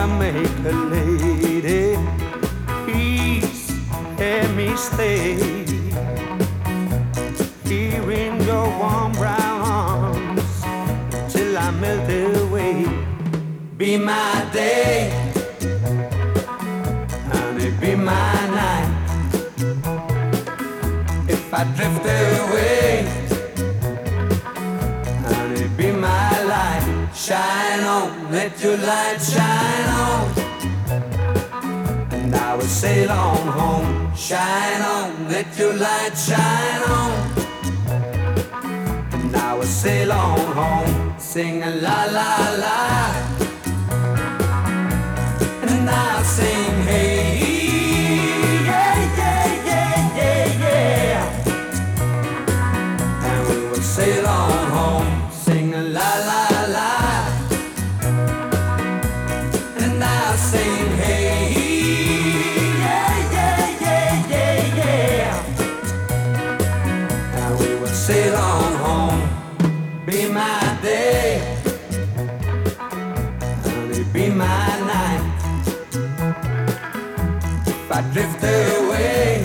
I make a lady, please let me stay here in your warm brown arms till I melt away. Be my day, honey, be my night. If I drift away, honey, be my light. Shine on, let your light shine on, and I will sail on home. Shine on, let your light shine on, and I will sail on home. Sing a la la la, and I'll sing hey, yeah, yeah, yeah, yeah, yeah, and we will sail on home. Sing a la la la, and I'll sing hey, yeah, yeah, yeah, yeah, yeah, and we will sail on home. Be my day, honey, be my night. If I drift away,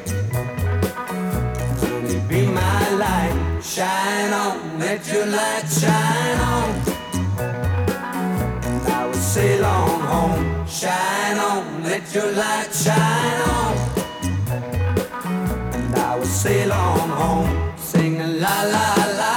honey, be my light. Shine on, let your light shine on, and I will sail on home. Shine on, let your light shine on, and I will sail on home. Sing a la la la.